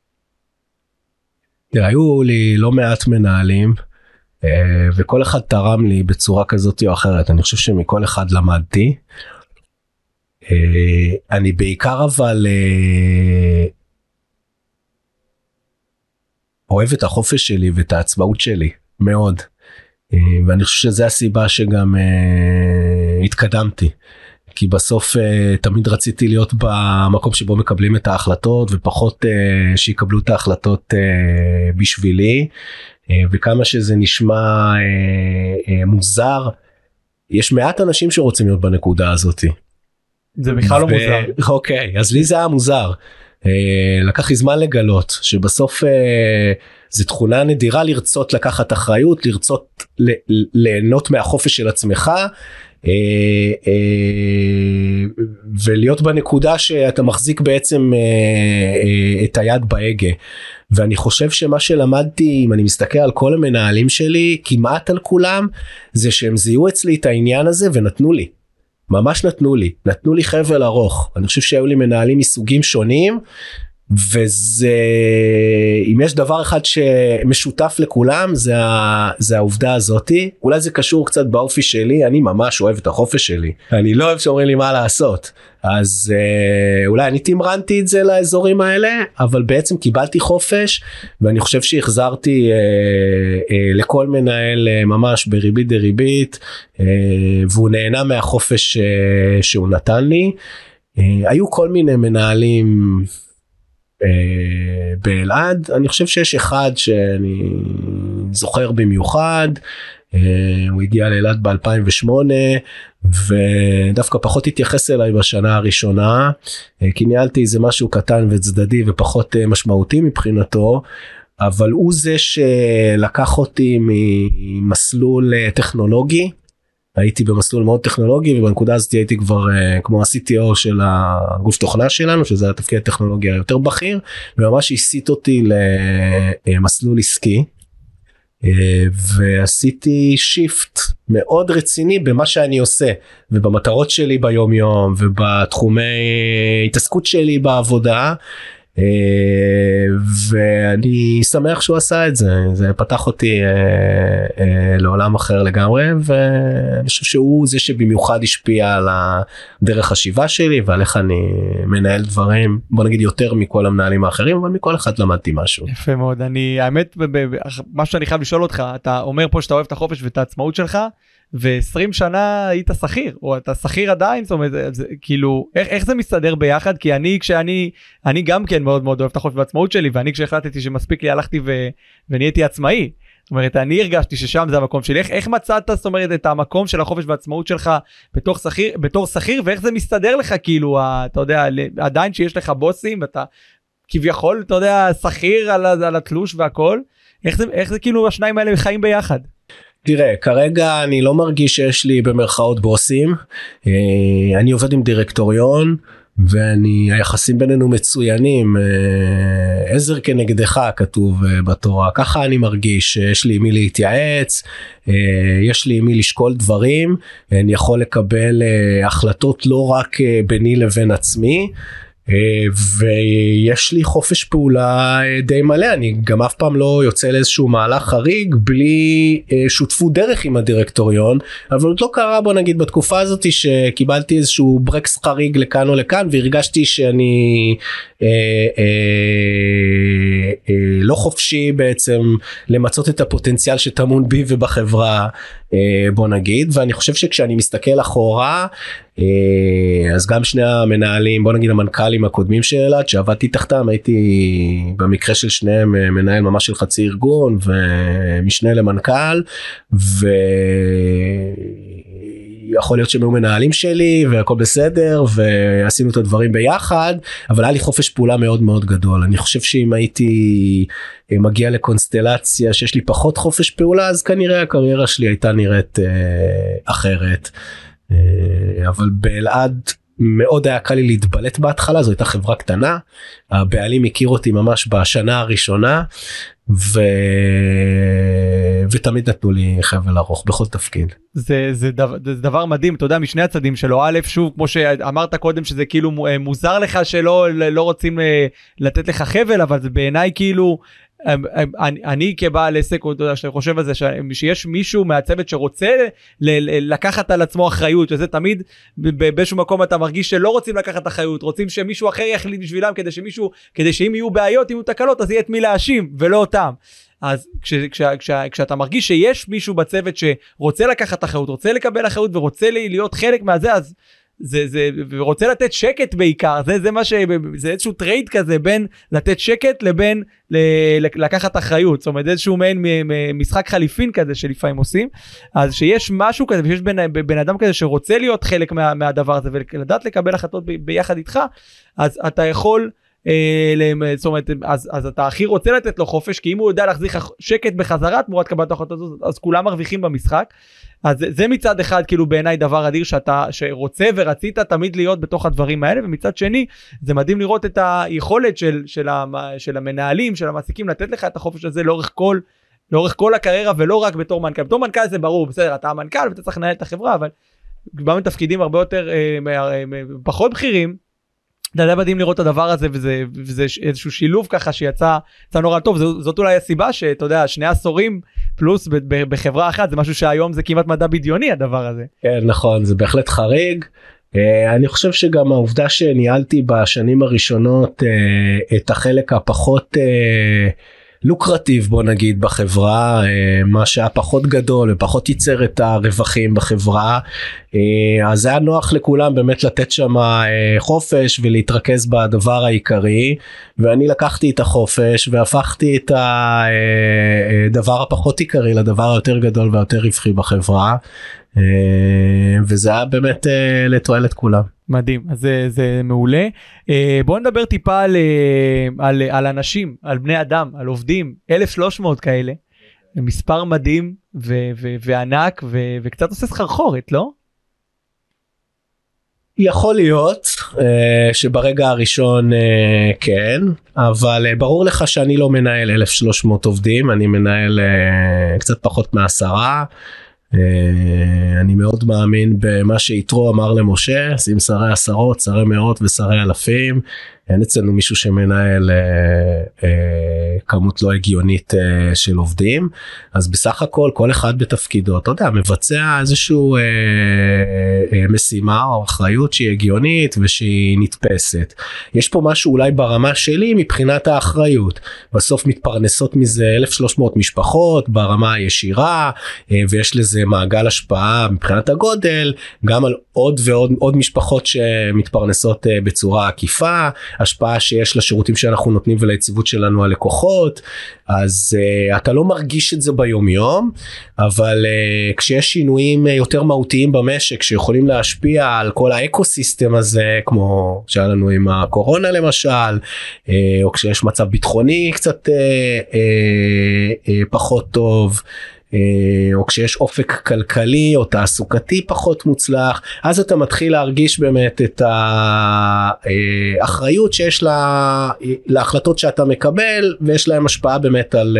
היו לי לא מעט מנהלים, אה, וכל אחד תרם לי בצורה כזאת או אחרת. אני חושב שמכל אחד למדתי. אני בעיקר אבל אוהב את החופש שלי ואת העצמאות שלי מאוד, ואני חושב שזה הסיבה שגם התקדמתי, כי בסוף תמיד רציתי להיות במקום שבו מקבלים את ההחלטות ופחות שיקבלו את ההחלטות בשבילי, וכמה שזה נשמע מוזר, יש מעט אנשים שרוצים להיות בנקודה הזאת. זה בכלל לא מוזר. אוקיי, אז לי זה היה מוזר. לקח לי זמן לגלות שבסוף זה תכונה נדירה לרצות לקחת אחריות, לרצות ליהנות מהחופש של עצמך, ולהיות בנקודה שאתה מחזיק בעצם את היד בהגה. ואני חושב שמה שלמדתי, אם אני מסתכל על כל המנהלים שלי, כמעט על כולם, זה שהם זיהו אצלי את העניין הזה ונתנו לי. ממש נתנו לי, נתנו לי חבל ארוך. אני חושב שהיו לי מנהלים מסוגים שונים, וזה, אם יש דבר אחד שמשותף לכולם, זה, זה העובדה הזאת. אולי זה קשור קצת באופי שלי, אני ממש אוהב את החופש שלי. אני לא אוהב שאומרים לי מה לעשות. אז אה, אולי אני תמרנתי את זה לאזורים האלה, אבל בעצם קיבלתי חופש, ואני חושב שהחזרתי אה, אה, לכל מנהל אה, ממש בריבית דריבית, אה, והוא נהנה מהחופש אה, שהוא נתן לי. אה, היו כל מיני מנהלים אה, באלעד, אני חושב שיש אחד שאני זוכר במיוחד, Uh, הוא הגיע לאלעד ב-אלפיים ושמונה ודווקא פחות התייחס אליי בשנה הראשונה, uh, כי ניהלתי איזה משהו קטן וצדדי ופחות uh, משמעותי מבחינתו, אבל הוא זה שלקח אותי ממסלול uh, טכנולוגי. הייתי במסלול מאוד טכנולוגי, ובנקודה הזאת הייתי כבר uh, כמו ה-סי טי או של הגוף תוכנה שלנו, שזה התפקיד הטכנולוגי היותר בכיר, וממש הסיט אותי למסלול עסקי. ועשיתי שיפט מאוד רציני במה שאני עושה ובמטרות שלי ביום יום ובתחומי התעסקות שלי בעבודה, ואני שמח שהוא עשה את זה. זה פתח אותי לעולם אחר לגמרי, ואני חושב שהוא זה שבמיוחד השפיע על הדרך חשיבה שלי ועל איך אני מנהל דברים, בוא נגיד יותר מכל המנהלים האחרים, אבל מכל אחד למדתי משהו. יפה מאוד. אני האמת מה שאני חייב לשאול אותך, אתה אומר פה שאתה אוהב את החופש ואת העצמאות שלך, ו-עשרים שנה היית שכיר, או אתה שכיר עדיין, זאת אומרת, זה, זה, כאילו, איך, איך זה מסתדר ביחד? כי אני, כשאני, אני גם כן מאוד מאוד אוהב את החופש והעצמאות שלי, ואני כשהחלטתי שמספיק לי, הלכתי ו, ונהייתי עצמאי. זאת אומרת, אני הרגשתי ששם זה המקום שלי. איך, איך מצאת, זאת אומרת, את המקום של החופש והעצמאות שלך בתור שכיר, בתור שכיר, ואיך זה מסתדר לך, כאילו, אתה יודע, עדיין שיש לך בוסים, ואתה כביכול, אתה יודע, שכיר על, על התלוש והכל, איך זה, איך זה כאילו השניים האלה חיים ביחד? תראה, כרגע אני לא מרגיש שיש לי במרכאות בוסים, אני עובד עם דירקטוריון, ואני, היחסים בינינו מצוינים, עזר כנגדך כתוב בתורה, ככה אני מרגיש, יש לי מי להתייעץ, יש לי מי לשקול דברים, אני יכול לקבל החלטות לא רק ביני לבין עצמי, ויש לי חופש פעולה די מלא. אני גם אף פעם לא יוצא לאיזשהו מהלך חריג בלי שותפות דרך עם הדירקטוריון, אבל עוד לא קרה, בוא נגיד, בתקופה הזאת שקיבלתי איזשהו ברקס חריג לכאן או לכאן, והרגשתי שאני אה, אה, אה, לא חופשי בעצם למצות את הפוטנציאל שטמון בי ובחברה, אה, בוא נגיד. ואני חושב שכשאני מסתכל אחורה, אז גם שני המנהלים, בוא נגיד המנכ"לים הקודמים של אלעד, שעבדתי תחתם, הייתי במקרה של שניהם מנהל ממש של חצי ארגון ומשנה למנכ"ל, יכול להיות שהם היו מנהלים שלי והכל בסדר ועשינו את הדברים ביחד, אבל היה לי חופש פעולה מאוד מאוד גדול. אני חושב שאם הייתי מגיע לקונסטלציה שיש לי פחות חופש פעולה, אז כנראה הקריירה שלי הייתה נראית אה, אחרת. אה, אבל באלעד מאוד היה קל לי להתבלט בהתחלה, זו הייתה חברה קטנה, הבעלים הכיר אותי ממש בשנה הראשונה, ו... ותמיד נתנו לי חבל ארוך בכל תפקיד. זה, זה, דבר, זה דבר מדהים, אתה יודע, משני הצדים שלו. א', שוב, כמו שאמרת קודם, שזה כאילו מוזר לך שלא לא רוצים לתת לך חבל, אבל זה בעיניי כאילו, אני, אני כבעל עסק, אתה יודע, שאני חושב על זה, שיש מישהו מהצוות שרוצה לקחת על עצמו אחריות, וזה תמיד באיזשהו מקום אתה מרגיש שלא רוצים לקחת אחריות, רוצים שמישהו אחר יחליט בשבילם, כדי שמישהו, כדי שאם יהיו בעיות, יהיו תקלות, אז יהיה את מי להאשים, ולא אותם. אז כש, כש, כש, כשאתה מרגיש שיש מישהו בצוות שרוצה לקחת אחריות, רוצה לקבל אחריות ורוצה להיות חלק מהזה, אז זה, זה, ורוצה לתת שקט בעיקר, זה, זה מה ש, זה איזשהו טרייד כזה בין לתת שקט לבין ל, לקחת אחריות, זאת אומרת איזשהו מעין משחק חליפין כזה שלפעמים עושים, אז שיש משהו כזה, ויש בן, בן אדם כזה שרוצה להיות חלק מה, מהדבר הזה, ולדעת לקבל החלטות ב, ביחד איתך, אז אתה יכול, זאת אומרת, אז, אז אתה הכי רוצה לתת לו חופש, כי אם הוא יודע להחזיר שקט בחזרה תמורת קבלת החלטות הזאת, אז כולם מרוויחים במשחק. אז זה, זה מצד אחד כאילו בעיניי דבר אדיר שאתה שרוצה ורצית תמיד להיות בתוך הדברים האלה, ומצד שני זה מדהים לראות את היכולת של, של, המ, של המנהלים, של המעסיקים לתת לך את החופש הזה לאורך כל, לאורך כל הקריירה, ולא רק בתור מנכ"ל. בתור מנכ"ל זה ברור, בסדר, אתה המנכ"ל ואתה צריך לנהל את החברה, אבל גם בתפקידים הרבה יותר אה, אה, אה, פחות בכירים, אתה יודע, מדהים לראות את הדבר הזה, וזה, וזה איזשהו שילוב ככה שיצא נורא טוב. זאת, זאת אולי הסיבה שאתה יודע, שני עשורים פלוס ב, ב, בחברה אחת, זה משהו שהיום זה כמעט מדע בדיוני הדבר הזה. כן, נכון, זה בהחלט חריג. אני חושב שגם העובדה שניהלתי בשנים הראשונות את החלק הפחות לוקרטיב, בוא נגיד, בחברה, מה שהיה פחות גדול ופחות ייצר את הרווחים בחברה, אז היה נוח לכולם באמת לתת שם חופש ולהתרכז בדבר העיקרי, ואני לקחתי את החופש והפכתי את הדבר הפחות עיקרי לדבר היותר גדול והיותר רווחי בחברה, וזה היה באמת לתועלת כולם. מדהים, אז זה, זה מעולה. בואו נדבר טיפה על, על, על אנשים, על בני אדם, על עובדים, אלף ושלוש מאות כאלה, מספר מדהים ו, ו, וענק ו, וקצת עושה סחרחורת, לא? יכול להיות שברגע הראשון כן, אבל ברור לך שאני לא מנהל אלף ושלוש מאות עובדים, אני מנהל קצת פחות מעשרה, אני מאוד מאמין במה שיתרו אמר למשה, שים שרי עשרות, שרי מאות ושרי אלפים. אין אצלנו מישהו שמנהל אה, אה, כמות לא הגיונית אה, של עובדים, אז בסך הכל כל אחד בתפקידו, אתה יודע, מבצע איזשהו אה, אה, משימה או אחריות שהיא הגיונית ושהיא נתפסת. יש פה משהו אולי ברמה שלי מבחינת האחריות, בסוף מתפרנסות מזה אלף ושלוש מאות משפחות ברמה הישירה, אה, ויש לזה מעגל השפעה מבחינת הגודל, גם על עוד ועוד עוד משפחות שמתפרנסות אה, בצורה עקיפה, השפעה שיש לשירותים שאנחנו נותנים וליציבות שלנו הלקוחות, אז uh, אתה לא מרגיש את זה ביום יום, אבל uh, כשיש שינויים uh, יותר מהותיים במשק שיכולים להשפיע על כל האקוסיסטם הזה, כמו שהיה לנו עם הקורונה למשל, uh, או כשיש מצב ביטחוני קצת uh, uh, uh, פחות טוב, או כשיש אופק כלכלי או תעסוקתי פחות מוצלח, אז אתה מתחיל להרגיש באמת את האחריות שיש לה, להחלטות שאתה מקבל, ויש להם השפעה באמת על,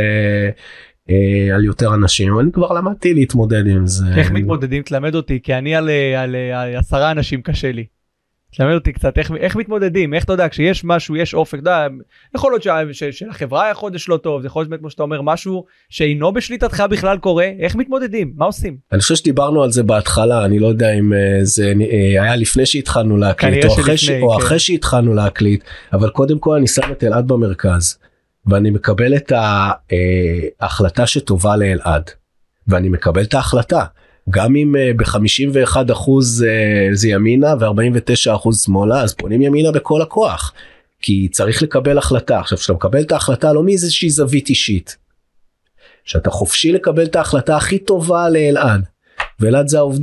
על יותר אנשים. אני כבר למדתי להתמודד עם זה. איך מתמודדים? תלמד אותי, כי אני על, על, על עשרה אנשים קשה לי. תלמד אותי קצת, איך, איך מתמודדים, איך אתה יודע, כשיש משהו, יש אופק, אתה יודע, יכול להיות שלחברה היה חודש לא טוב, זה יכול להיות כמו שאתה אומר, משהו שאינו בשליטתך בכלל קורה, איך מתמודדים, מה עושים? אני חושב שדיברנו על זה בהתחלה, אני לא יודע אם זה היה לפני שהתחלנו להקליט, או, אחרי, שלפני, או כן. אחרי שהתחלנו להקליט, אבל קודם כל אני שם את אלעד במרכז, ואני מקבל את ההחלטה שטובה לאלעד, ואני מקבל את ההחלטה, גם אם ב-חמישים ואחד אחוז זה ימינה ו-ארבעים ותשעה אחוז שמאלה, אז פונים ימינה בכל הכוח, כי צריך לקבל החלטה. עכשיו, שאתה מקבל את ההחלטה לא מאיזושהי זווית אישית, שאתה חופשי לקבל את ההחלטה הכי טובה לאלעד, ואלעד זה העובדים,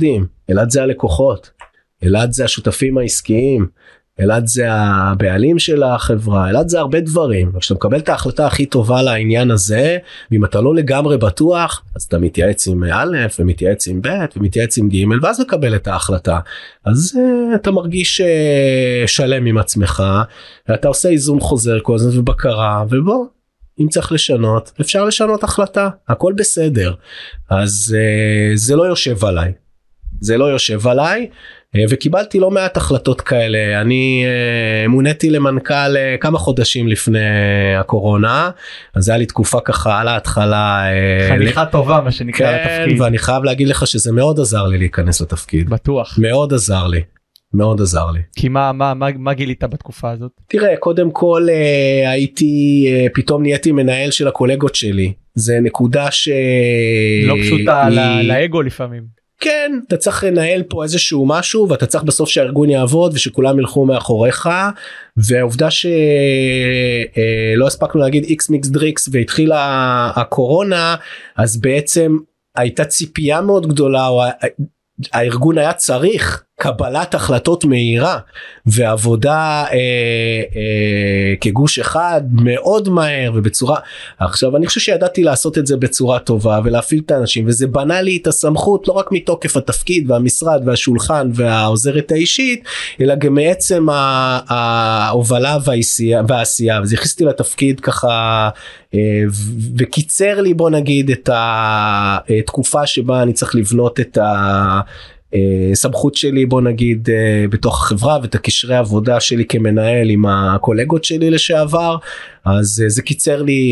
אלעד זה הלקוחות, אלעד זה השותפים העסקיים, אלעד זה הבעלים של החברה, אלעד זה הרבה דברים. כשאתה מקבל את ההחלטה הכי טובה לעניין הזה, ואם אתה לא לגמרי בטוח, אז אתה מתייעץ עם א' ומתייעץ עם ב' ומתייעץ עם ג' ואז מקבל את ההחלטה. אז uh, אתה מרגיש uh, שלם עם עצמך, ואתה עושה איזון חוזר כל הזמן ובקרה, ובוא, אם צריך לשנות, אפשר לשנות החלטה, הכל בסדר. אז uh, זה לא יושב עליי. זה לא יושב עליי. וקיבלתי לא מעט החלטות כאלה. אני מוניתי למנכ"ל כמה חודשים לפני הקורונה, אז היה לי תקופה ככה על ההתחלה. חניכה טובה מה שנקרא לתפקיד. ואני חייב להגיד לך שזה מאוד עזר לי להיכנס לתפקיד. בטוח. מאוד עזר לי. מאוד עזר לי. כי מה, מה, מה, מה גילית בתקופה הזאת? תראה, קודם כל הייתי, פתאום נהייתי מנהל של הקולגות שלי. זה נקודה ש... לא פשוטה לאגו לפעמים. כן, אתה צריך לנהל פה איזשהו משהו, ואתה צריך בסוף שהארגון יעבוד ושכולם ילכו מאחוריך, והעובדה שלא הספקנו להגיד איקס מיקס דריקס והתחילה הקורונה, אז בעצם הייתה ציפייה מאוד גדולה, או הארגון היה צריך קבלת החלטות מהירה ועבודה אה, אה, כגוש אחד מאוד מהר ובצורה. עכשיו אני חושב שידעתי לעשות את זה בצורה טובה ולהפעיל את האנשים, וזה בנה לי את הסמכות לא רק מתוקף התפקיד והמשרד והשולחן והעוזרת האישית, אלא גם מעצם ההובלה והעשייה, וזה הכניסתי לתפקיד ככה אה, וקיצר לי בוא נגיד את התקופה שבה אני צריך לבנות את ה סמכות שלי בוא נגיד בתוך החברה ואת הקשרי עבודה שלי כמנהל עם הקולגות שלי לשעבר, אז זה קיצר לי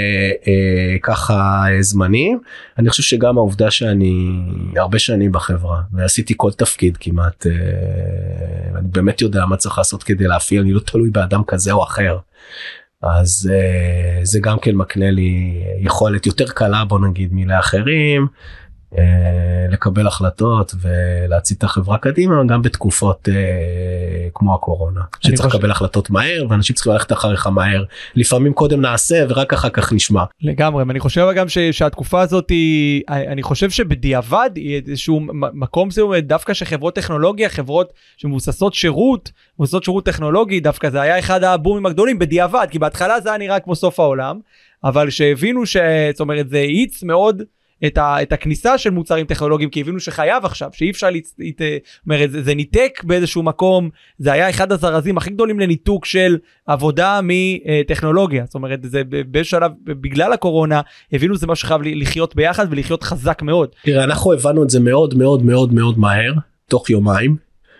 ככה זמנים. אני חושב שגם העובדה שאני הרבה שנים בחברה ועשיתי כל תפקיד כמעט, אני באמת יודע מה צריך לעשות כדי להפעיל, אני לא תלוי באדם כזה או אחר, אז זה גם כן מקנה לי יכולת יותר קלה בוא נגיד מלאחרים לקבל החלטות ולהציג את החברה קדימה, גם בתקופות כמו הקורונה, שצריך לקבל החלטות מהר, ואנשים צריכים ללכת אחריך מהר, לפעמים קודם נעשה ורק אחר כך נשמע. לגמרי, ואני חושב גם שהתקופה הזאת היא, אני חושב שבדיעבד היא איזשהו מקום זה דווקא שחברות טכנולוגיה, חברות שמבוססות שירות, מבוססות שירות טכנולוגי, דווקא זה היה אחד הבומים הגדולים בדיעבד, כי בהתחלה זה היה נראה כמו סוף העולם, אבל שהבינו ש, זאת אומרת, זה האיץ מאוד את, ה, את הכניסה של מוצרים טכנולוגיים, כי הבינו שחייב עכשיו, שאי אפשר, להת, אומרת, זה, זה ניתק באיזשהו מקום, זה היה אחד הזרזים הכי גדולים לניתוק של עבודה מטכנולוגיה, זאת אומרת, זה בשלב, בגלל הקורונה, הבינו זה מה שחייב לחיות ביחד ולחיות חזק מאוד. תראה, אנחנו הבנו את זה מאוד מאוד מאוד מאוד מהר, תוך יומיים,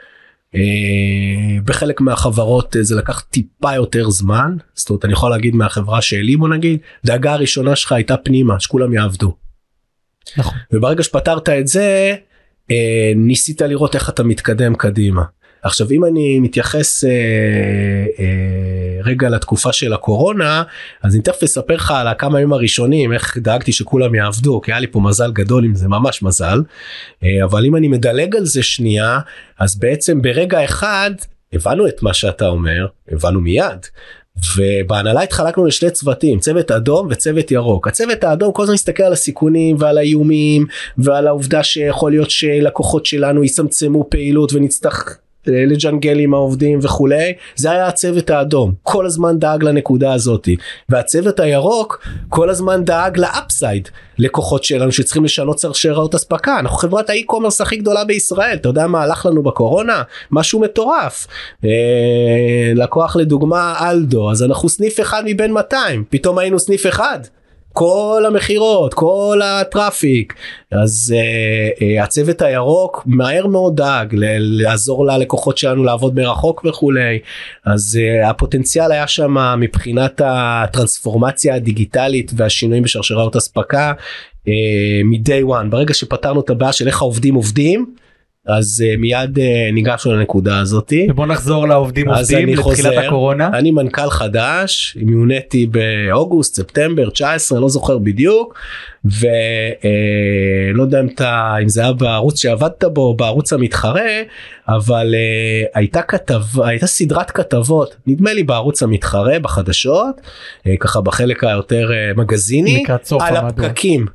בחלק מהחברות זה לקח טיפה יותר זמן, זאת אומרת, אני יכול להגיד מהחברה שלי, בוא נגיד, דאגה הראשונה שלך הייתה פנימה, שכולם יעבדו. נכון. וברגע שפתרת את זה, אה, ניסית לראות איך אתה מתקדם קדימה. עכשיו אם אני מתייחס אה, אה, רגע לתקופה של הקורונה, אז אני תכף אספר לך על הכמה ימים הראשונים, איך דאגתי שכולם יעבדו, כי היה לי פה מזל גדול עם זה, ממש מזל. אה, אבל אם אני מדלג על זה שנייה, אז בעצם ברגע אחד, הבנו את מה שאתה אומר, הבנו מיד. ובהנהלה התחלקנו לשני צוותים, צוות אדום וצוות ירוק. הצוות האדום כל הזמן מסתכל על הסיכונים ועל האיומים ועל העובדה שיכול להיות שלקוחות שלנו יסמצמו פעילות ונצטרך לג'נגל עם העובדים וכולי. זה היה הצוות האדום, כל הזמן דאג לנקודה הזאת. והצוות הירוק כל הזמן דאג לאפסייד, לקוחות שלנו שצריכים לשנות שרשראות אספקה. אנחנו חברת האי-קומרס הכי גדולה בישראל, אתה יודע מה הלך לנו בקורונה? משהו מטורף. אה, לקוח לדוגמה אלדו, אז אנחנו סניף אחד מבין מאתיים, פתאום היינו סניף אחד. כל המחירות, כל הטראפיק. אז uh, uh, הצוות הירוק מהר מאוד דאג לעזור ללקוחות שלנו לעבוד מרחוק וכולי. אז uh, הפוטנציאל היה שם מבחינת הטרנספורמציה הדיגיטלית והשינויים בשרשראות אספקה uh, מ-day one. ברגע שפתרנו את הבעיה של איך העובדים עובדים, אז uh, מיד uh, ניגשנו לנקודה הזאת. ובוא נחזור לעובדים עובדים לתחילת חוזר, הקורונה. אני מנכ"ל חדש, מיוניתי באוגוסט, ספטמבר, תשע עשרה, לא זוכר בדיוק, ולא uh, יודע אם, אתה, אם זה היה בערוץ שעבדת בו, בערוץ המתחרה, אבל uh, הייתה, כתב, הייתה סדרת כתבות, נדמה לי בערוץ המתחרה, בחדשות, uh, ככה בחלק היותר uh, מגזיני, על הפקקים.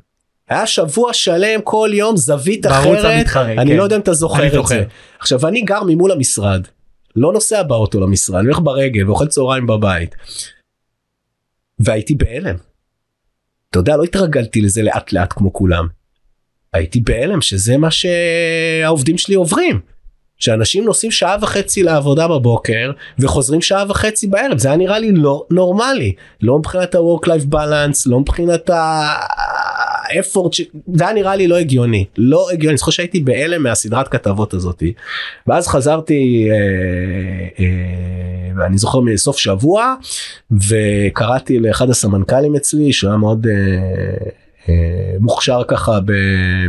היה שבוע שלם כל יום זווית אחרת, אני לא יודע אם אתה זוכר את זה. עכשיו אני גר ממול המשרד, לא נוסע באוטו למשרד, אני הולך ברגל ואוכל צהריים בבית, והייתי בהלם. אתה יודע, לא התרגלתי לזה לאט לאט כמו כולם. הייתי בהלם שזה מה שהעובדים שלי עוברים. שאנשים נוסעים שעה וחצי לעבודה בבוקר וחוזרים שעה וחצי בערב. זה היה נראה לי לא נורמלי. לא מבחינת ה-work-life balance, לא מבחינת ה-effort, ש... זה היה נראה לי לא הגיוני. לא הגיוני. אני זוכר שהייתי בהלם מהסדרת כתבות הזאת. ואז חזרתי, אה, אה, ואני זוכר מסוף שבוע, וקראתי לאחד הסמנכ"לים אצלי, שהוא היה מאוד אה, אה, מוכשר ככה ב...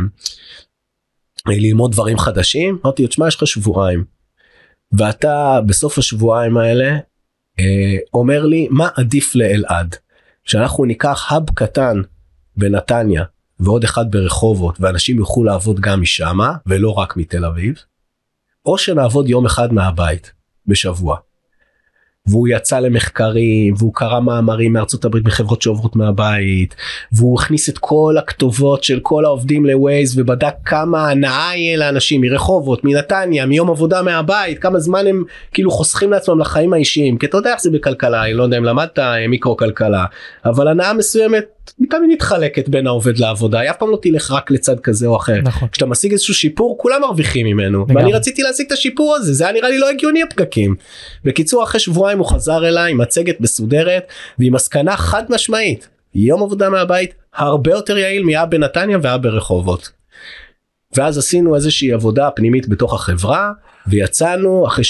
ללמוד דברים חדשים. אמרתי, תשמע, יש לך שבועיים, ואתה בסוף השבועיים האלה אה, אומר לי מה עדיף לאלעד, שאנחנו ניקח האב קטן בנתניה ועוד אחד ברחובות, ואנשים יוכלו לעבוד גם משמה ולא רק מתל אביב, או שנעבוד יום אחד מהבית בשבוע. והוא יצא למחקרים, והוא קרא מאמרים מארצות הברית בחברות שעוברות מהבית, והוא הכניס את כל הכתובות של כל העובדים לווייז, ובדק כמה הנאה יהיה לאנשים מרחובות, מנתניה, מיום עבודה מהבית, כמה זמן הם כאילו חוסכים לעצמם לחיים האישיים, כי אתה יודע איך זה בכלכלה, אני לא יודע אם למדת מיקרו-כלכלה, אבל הנאה מסוימת תמיד מתחלקת בין העובד לעבודה, היא אף פעם לא תלך רק לצד כזה או אחר. נכון. כשאתה משיג איזשהו שיפור, כולם מרוויחים ממנו, וגם. ואני רציתי להשיג את השיפור הזה, זה היה נראה לי לא הגיוני הפקקים. בקיצור, אחרי שבועיים הוא חזר אליי עם מצגת מסודרת, ועם מסקנה חד משמעית, יום עבודה מהבית הרבה יותר יעיל מהיה בנתניה והיה ברחובות. ואז עשינו איזושהי עבודה פנימית בתוך החברה, ויצאנו אחרי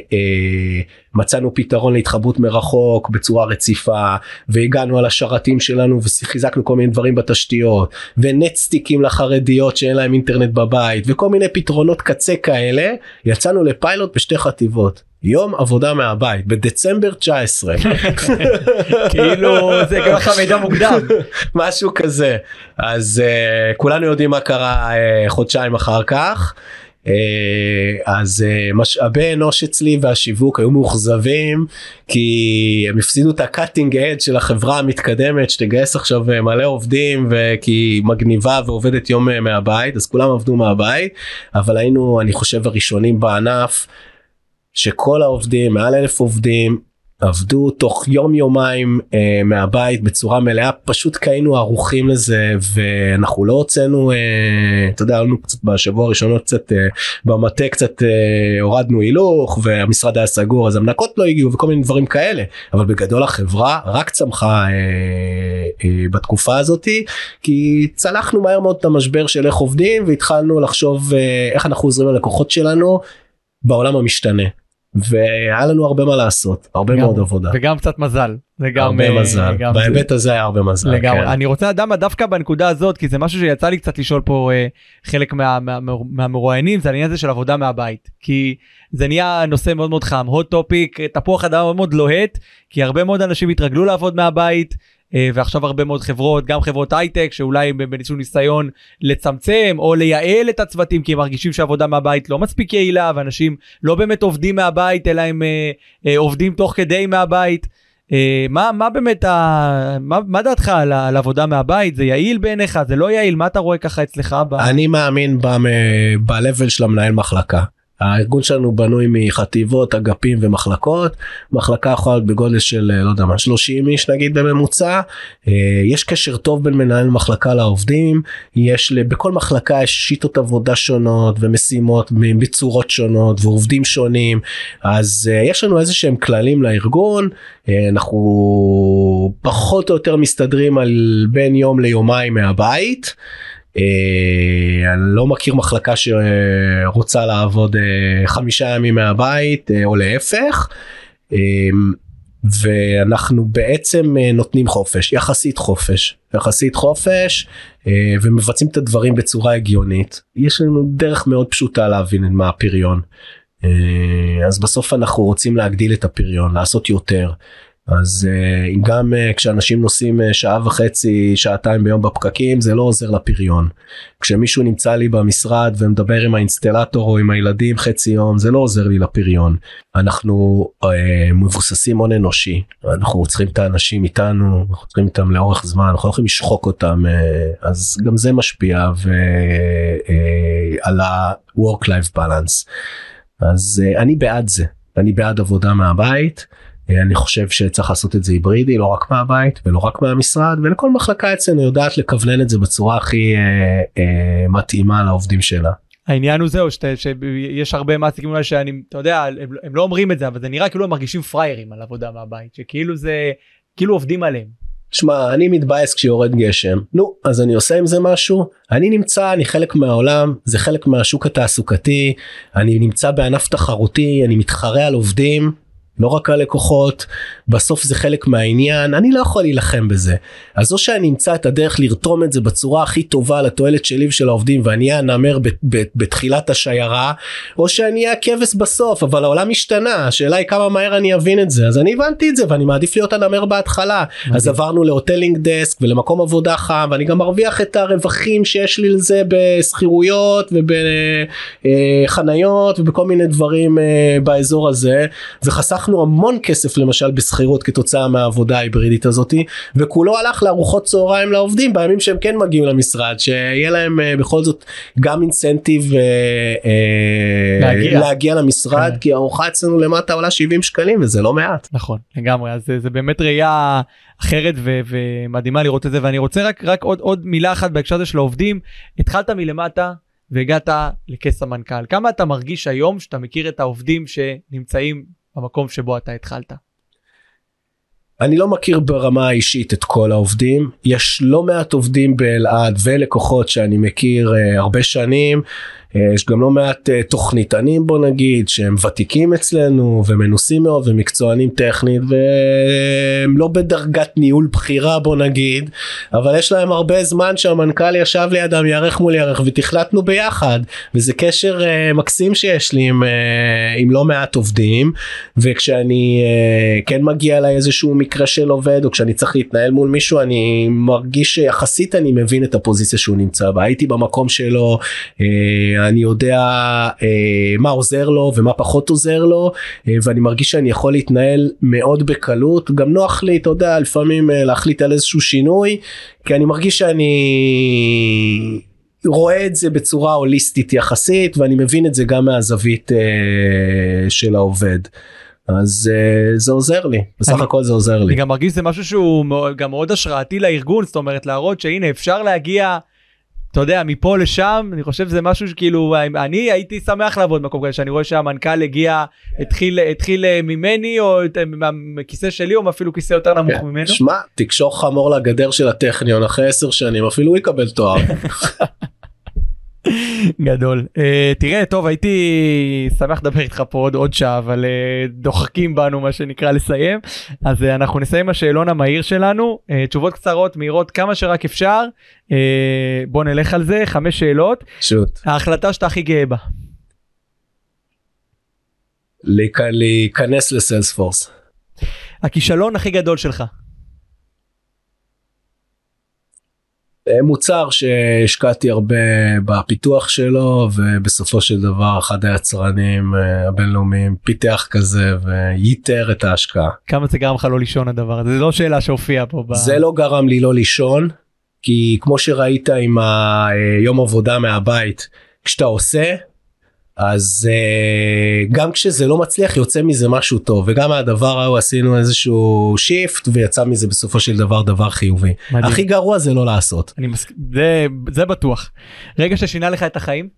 שמצאנו פתרון להתחברות מרחוק בצורה רציפה, והגענו על השרתים שלנו וחיזקנו כל מיני דברים בתשתיות, ונטסטיקים לחרדיות שאין להם אינטרנט בבית, וכל מיני פתרונות קצה כאלה. יצאנו לפיילוט בשתי חטיבות, יום עבודה מהבית בדצמבר תשע עשרה. כאילו זה גם לך מידע מוקדם, משהו כזה. אז uh, כולנו יודעים מה קרה uh, חודשיים אחר כך. Uh, אז uh, משאבי אנוש אצלי והשיווק היו מאוכזבים, כי הם הפסידו את הקאטינג אדג' של החברה המתקדמת שתגייס עכשיו מלא עובדים, וכי מגניבה ועובדת יום מהבית, אז כולם עבדו מהבית. אבל היינו, אני חושב, הראשונים בענף שכל העובדים, מעל אלף עובדים, עבדו תוך יום יומיים אה, מהבית בצורה מלאה, פשוט קיינו ערוכים לזה, ואנחנו לא הוצאנו, אה, אתה יודע, עלינו קצת בשבוע הראשונות קצת אה, במטה, קצת אה, הורדנו הילוך, והמשרד היה סגור, אז המנקות לא הגיעו וכל מיני דברים כאלה, אבל בגדול החברה רק צמחה אה, אה, בתקופה הזאת, כי צלחנו מהר מאוד את המשבר של איך עובדים, והתחלנו לחשוב אה, איך אנחנו עוזרים ללקוחות שלנו בעולם המשתנה. והיה לנו הרבה מה לעשות, הרבה גם, מאוד עבודה. וגם קצת מזל. הרבה uh, מזל, בהיבט הזה היה הרבה מזל. לגמרי. כן. אני רוצה לדעת דווקא בנקודה הזאת, כי זה משהו שיצא לי קצת לשאול פה uh, חלק מה, מה, מה, מהמרואיינים, זה העניין הזה של עבודה מהבית. כי זה נהיה נושא מאוד מאוד חם, hot topic, תפוח אדמה מאוד מאוד לוהט, כי הרבה מאוד אנשים התרגלו לעבוד מהבית, ועכשיו הרבה מאוד חברות, גם חברות הייטק, שאולי בניסו ניסיון לצמצם או לייעל את הצוותים, כי הם מרגישים שעבודה מהבית לא מספיק יעילה, ואנשים לא באמת עובדים מהבית, אלא הם אה, אה, עובדים תוך כדי מהבית. אה, מה, מה באמת, ה, מה, מה דעתך על, על עבודה מהבית? זה יעיל בעיניך? זה לא יעיל? מה אתה רואה ככה אצלך? ב... אני מאמין ב-level של המנהל מחלקה. הארגון שלנו בנוי מחטיבות, אגפים ומחלקות. מחלקה יכולה להיות בגודל של, לא יודע מה, שלושים איש נגיד בממוצע. יש קשר טוב בין מנהל מחלקה לעובדים. יש, בכל מחלקה יש שיטות עבודה שונות ומשימות בצורות שונות ועובדים שונים. אז יש לנו איזה שהם כללים לארגון. אנחנו פחות או יותר מסתדרים על בין יום ליומיים מהבית. אני לא מכיר מחלקה שרוצה לעבוד חמישה ימים מהבית או להפך, ואנחנו בעצם נותנים חופש, יחסית חופש, יחסית חופש, ומבצעים את הדברים בצורה הגיונית. יש לנו דרך מאוד פשוטה להבין מה הפריון, אז בסוף אנחנו רוצים להגדיל את הפריון, לעשות יותר, אז uh, גם uh, כשאנשים נוסעים uh, שעה וחצי, שעתיים ביום בפקקים, זה לא עוזר לפריון. כשמישהו נמצא לי במשרד ומדבר עם האינסטלטור או עם הילדים חצי יום, זה לא עוזר לי לפריון. אנחנו uh, מבוססים הון אנושי, אנחנו צריכים את האנשים איתנו, אנחנו צריכים איתם לאורך זמן, אנחנו לא יכולים לשחוק אותם, uh, אז גם זה משפיע ו, uh, על ה-work-life balance. אז uh, אני בעד זה, אני בעד עבודה מהבית, אני חושב שצריך לעשות את זה היברידי, לא רק מהבית ולא רק מהמשרד, ולכל מחלקה אצלנו יודעת לכוונן את זה בצורה הכי אה, אה, מתאימה לעובדים שלה. העניין הוא זהו, שת, שיש הרבה מעסיקים אולי שאני, אתה יודע, הם, הם לא אומרים את זה, אבל זה נראה כאילו הם מרגישים פריירים על עבודה מהבית, שכאילו זה, כאילו עובדים עליהם. שמע, אני מתבאס כשיורד גשם, נו, אז אני עושה עם זה משהו, אני נמצא, אני חלק מהעולם, זה חלק מהשוק התעסוקתי, אני נמצא בענף תחרותי, אני מתחרה על עובדים, לא רק הלקוחות, בסוף זה חלק מהעניין, אני לא יכול להילחם בזה. אז או שאני אמצא את הדרך לרתום את זה בצורה הכי טובה לתועלת שלי ושל העובדים, ואני אהיה הנמר בתחילת השיירה, או שאני אהיה הכבש בסוף, אבל העולם השתנה, השאלה היא כמה מהר אני אבין את זה, אז אני הבנתי את זה, ואני מעדיף להיות הנמר בהתחלה, אז עברנו להוטלינג דסק, ולמקום עבודה חם, ואני גם מרוויח את הרווחים שיש לי לזה בסחירויות, ובחניות, ובכל מיני דברים באזור הזה, וחסך המון כסף למשל בסחירות כתוצאה מהעבודה ההיברידית הזאת, וכולו הלך לארוחות צהריים לעובדים בימים שהם כן מגיעים למשרד, שיהיה להם בכל זאת גם אינסנטיב להגיע, להגיע למשרד, כי הארוחה אצלנו למטה עולה שבעים שקלים וזה לא מעט. נכון, לגמרי, אז זה, זה באמת ראייה אחרת ו- ומדהימה לראות את זה, ואני רוצה רק, רק עוד, עוד מילה אחת בהקשר הזה של העובדים. התחלת מלמטה והגעת לכס המנכ"ל, כמה אתה מרגיש היום שאתה מכיר את העובדים שנמצאים במקום שבו אתה התחלת? אני לא מכיר ברמה האישית את כל העובדים, יש לא מעט עובדים באלעד ולקוחות שאני מכיר uh, הרבה שנים, uh, יש גם לא מעט uh, תוכניתנים בוא נגיד, שהם ותיקים אצלנו ומנוסים מאוד ומקצוענים טכנית, והם לא בדרגת ניהול בחירה בוא נגיד, אבל יש להם הרבה זמן שהמנכ"ל ישב לידם יערך מול יערך ותחלטנו ביחד, וזה קשר uh, מקסים שיש לי עם, uh, עם לא מעט עובדים, וכשאני uh, כן מגיע אליי איזשהו מקרה של עובד, או כשאני צריך להתנהל מול מישהו, אני מרגיש שיחסית אני מבין את הפוזיציה שהוא נמצא בה, הייתי במקום שלו, אני יודע מה עוזר לו ומה פחות עוזר לו, ואני מרגיש שאני יכול להתנהל מאוד בקלות, גם נוח לי, אתה יודע, לפעמים להחליט על איזשהו שינוי, כי אני מרגיש שאני רואה את זה בצורה הוליסטית יחסית, ואני מבין את זה גם מהזווית של העובד. אז uh, זה עוזר לי, בסך אני, הכל זה עוזר לי. אני גם מרגיש זה משהו שהוא גם מאוד השראתי לארגון, זאת אומרת להראות שהנה אפשר להגיע, אתה יודע, מפה לשם, אני חושב זה משהו שכאילו, אני הייתי שמח לעבוד מקום כזה, שאני רואה שהמנכ"ל הגיע, התחיל, התחיל ממני, או מהכיסא שלי, או אפילו כיסא יותר נמוך ממנו. שמע, תקשור חמור לגדר של הטכניון, אחרי עשר שנים, אפילו הוא יקבל תואר. גדול. uh, תראה, טוב, הייתי שמח לדבר איתך פה עוד, עוד שעה, אבל uh, דוחקים בנו מה שנקרא לסיים, אז uh, אנחנו נסיים השאלון המהיר שלנו, uh, תשובות קצרות, מהירות כמה שרק אפשר, uh, בוא נלך על זה, חמש שאלות. שוט. ההחלטה שאתה הכי גאה בה? להיכנס לסיילספורס. הכישלון הכי גדול שלך? מוצר שהשקעתי הרבה בפיתוח שלו, ובסופו של דבר אחד היצרנים הבינלאומיים פיתח כזה וייתר את ההשקעה. כמה זה גרם לך לא לישון הדבר הזה? זה לא שאלה שהופיעה פה. ב... זה לא גרם לי לא לישון, כי כמו שראית עם היום עבודה מהבית, כשאתה עושה, אז uh, גם כשזה לא מצליח יוצא מזה משהו טוב, וגם הדבר ההוא עשינו איזשהו שיפט ויצא מזה בסופו של דבר דבר חיובי. מדהים. הכי גרוע זה לא לעשות. אני מס... זה, זה בטוח. רגע ששינה לך את החיים?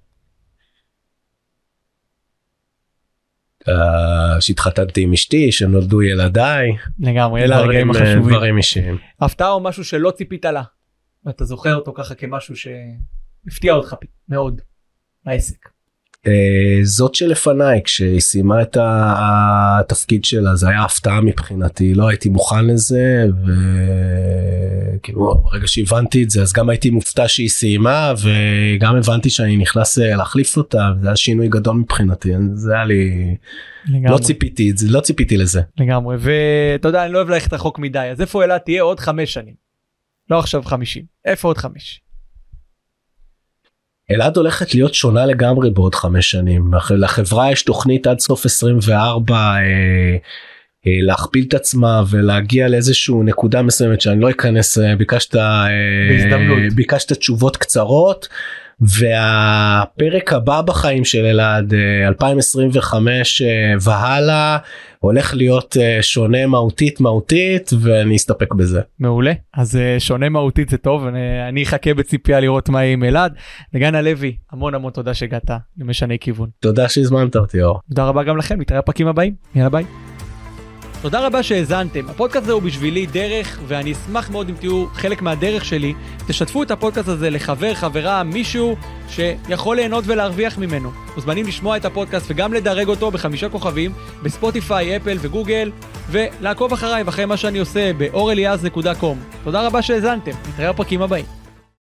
Uh, שהתחתנתי עם אשתי, שנולדו ילדיי. לגמרי, אלה הרגעים החשובים. דברים אישיים. הפתעה או משהו שלא ציפית לה, ואתה זוכר אותו ככה כמשהו שהפתיע אותך מאוד, העסק. זאת שלפניי, כשהיא סיימה את התפקיד שלה, זה היה הפתעה מבחינתי, לא הייתי מוכן לזה, וכאילו ברגע שהבנתי את זה, אז גם הייתי מופתע שהיא סיימה, וגם הבנתי שאני נכנס להחליף אותה, זה היה שינוי גדול מבחינתי, זה היה לי, לא ציפיתי, לא ציפיתי לזה. לגמרי, ואתה יודע, אני לא אוהב ללכת רחוק מדי, אז איפה אלעד תהיה עוד חמש שנים? לא עכשיו חמישים, איפה עוד חמש? אלעד הולכת להיות שונה לגמרי בעוד חמש שנים. לחברה יש תוכנית עד סוף עשרים וארבע אה, אה, להכפיל את עצמה ולהגיע לאיזשהו נקודה מסוימת שאני לא אכנס, אה, ביקשת, אה, ביקשת תשובות קצרות, והפרק הבא בחיים של אלעד, אה, אלפיים עשרים וחמש אה, והלאה, הולך להיות uh, שונה מהותית מהותית, ואני אסתפק בזה. מעולה, אז uh, שונה מהותית זה טוב, אני, אני אחכה בציפייה לראות מה יהיה עם אלעד. דגן הלוי, המון המון תודה שהגעת למשני כיוון. תודה שהזמנת אותי אור. תודה רבה גם לכם, נתראה בפרקים הבאים, יאללה ביי. תודה רבה שהאזנתם, הפודקאסט הזה הוא בשבילי דרך, ואני אשמח מאוד אם תהיו חלק מהדרך שלי, תשתפו את הפודקאסט הזה לחבר, חברה, מישהו שיכול ליהנות ולהרוויח ממנו. מוזמנים לשמוע את הפודקאסט וגם לדרג אותו בחמישה כוכבים, בספוטיפיי, אפל וגוגל, ולעקוב אחריי ואחרי מה שאני עושה ב-אור אליעז נקודה קום. תודה רבה שהאזנתם, נתראה בפרקים הבאים.